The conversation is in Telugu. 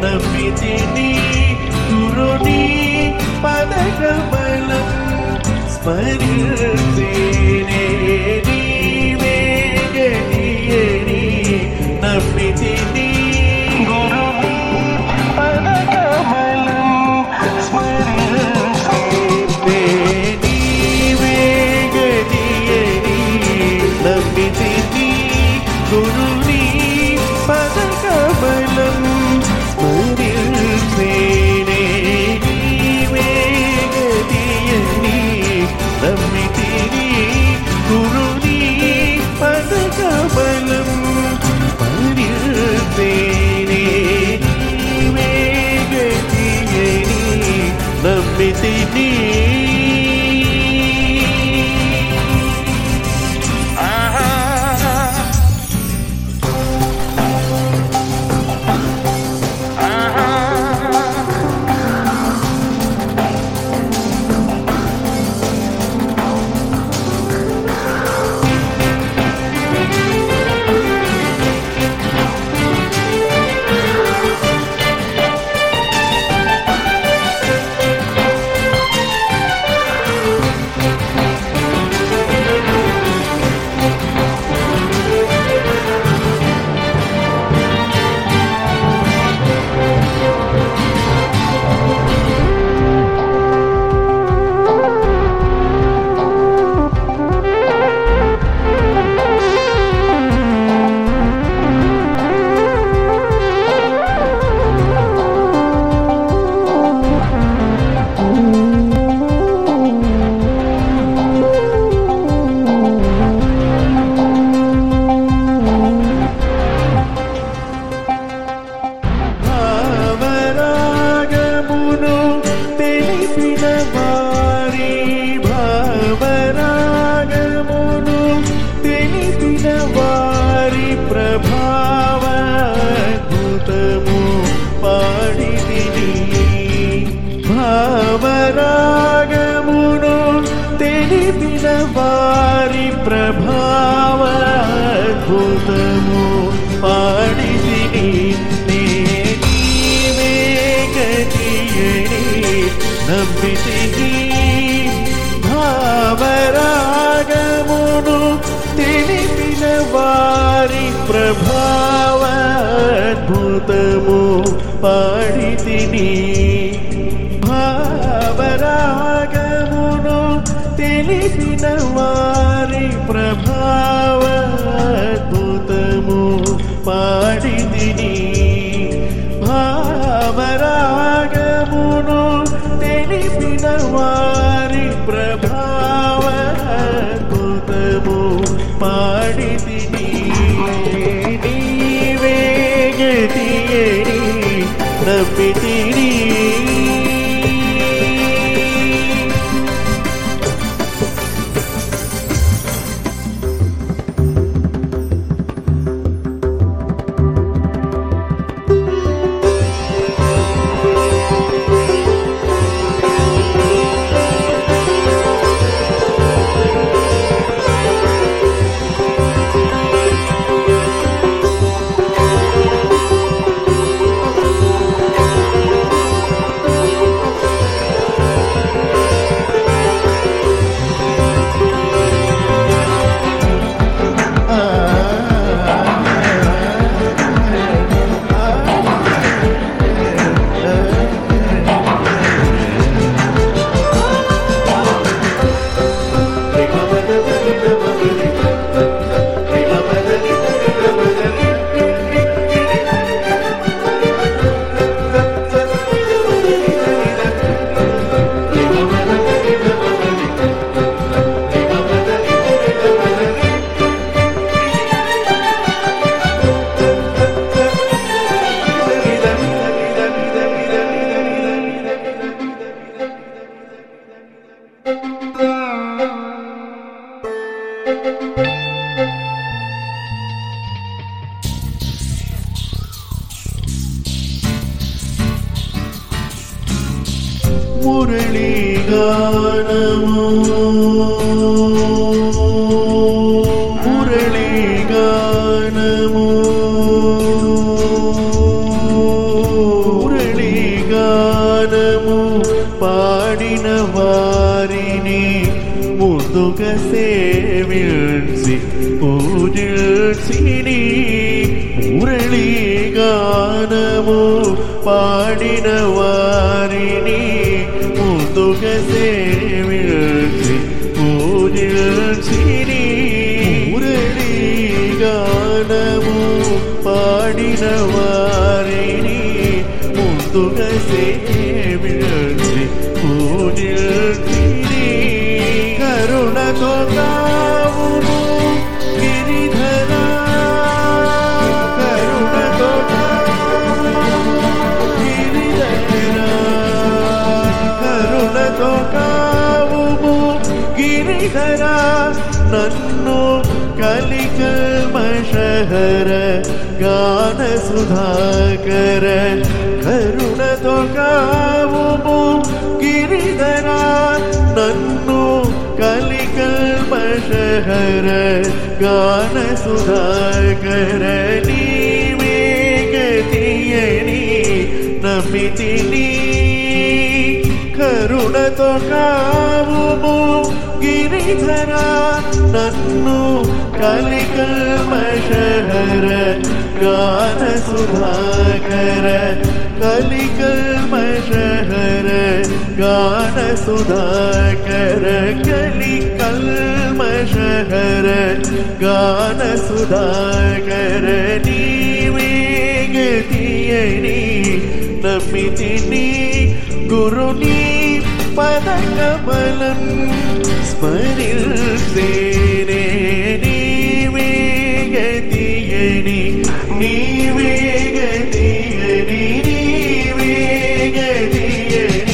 నమ్మితిని గురుని పదకమలం స్మరించేనే నీవే గతియని నమ్మితిని గురుని పదకమలం స్మరించేనే నీవే గతియని నమ్మితిని గురుని పదకమలం స్మరించేనే నీవే గతియని నమ్మితిని గురుని పదకమలం స్మరించేనే నీవే గతియని నమ్మితిని భావరాగమును తెలిపిన వారి ప్రభావద్భుతము పాడితిని భావరాగమును తెలిపిన వారి ప్రభావద్భుతము పాడితిని నీవే గతియని నమ్మితిని భావరాగమును తెలిపిన వారి ప్రభావద్భుతము పాడితిని భావరాగమును తెలిపిన వారి ప్రభావద్భుతము పాడితిని భావరాగమును తెలిపిన వారి ప్రభావద్భుతము పాడితిని నీవే గతియని నమ్మితిని మురళీగానము మురళీగానము ముందుగా సేవించి పూజించిని మురళీగానము పాడిన వారిని ముందుగా సేవించి పూజించిని మురళీగానము పాడిన వారిని ముందుగా సేవించి పూజించిని కరుణతో కావును గిరిధరా కరుణతో గిరిధరా కరుణతో కావుము గిరిధరా నన్ను కలికల్మషహర గాన సుధాకర కరుణతో కావుము గిరిధరా నన్ను కలికల్మషహర గాన సుధాకర నీవే గతియని నమితిని కరుణతో కావుము గిరిధరా నన్ను కలికల్మషహర గాన సుధాకర కలికల్మషహర గాన సుధాకర కలికల్మషహర గాన సుధాకర నీవే గతియని నమితిని గురుని పదకమలం స్మరిల్సేనే నీవే గతియని నీవే గతియని నీవే గతియని